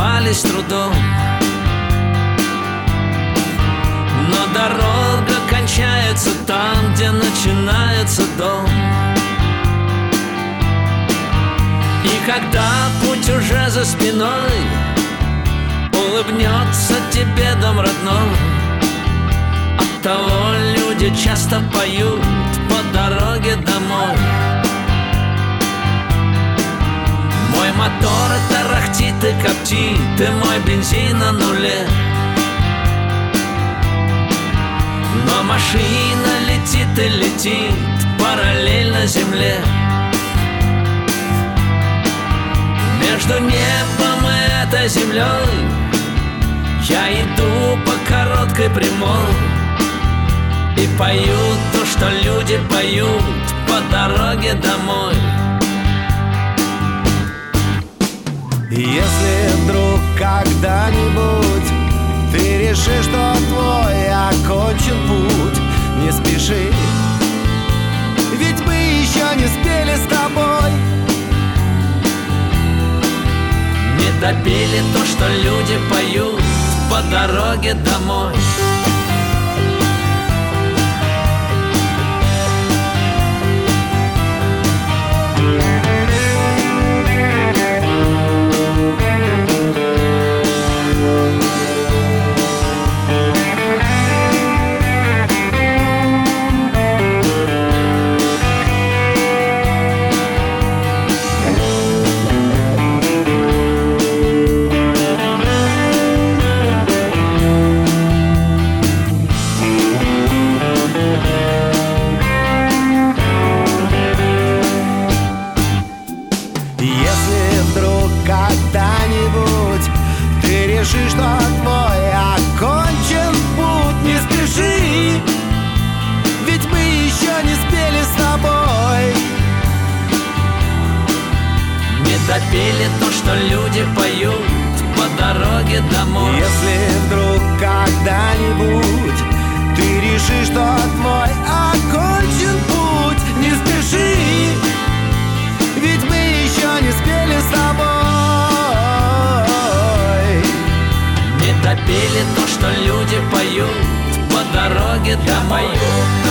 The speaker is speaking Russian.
давались трудом, но дорога кончается там, где начинается дом. И когда путь уже за спиной, улыбнется тебе дом родной. Оттого люди часто поют по дороге домой. Мой мотор тарахтит и коптит, и мой бензин на нуле. Но машина летит и летит параллельно земле. Между небом и этой землей я иду по короткой прямой и пою то, что люди поют по дороге домой. Если вдруг когда-нибудь ты решишь, что твой окончен путь, не спеши, ведь мы еще не спели с тобой. Не допели то, что люди поют по дороге домой. Если вдруг когда-нибудь ты решишь, что твой окончен путь, не спеши, ведь мы еще не спели с тобой. Не допели то, что люди поют по дороге домой. Если вдруг когда-нибудь ты решишь, что твой окончен путь, не спеши, ведь мы еще не спели с тобой. Не допели то, что люди поют по дороге домой.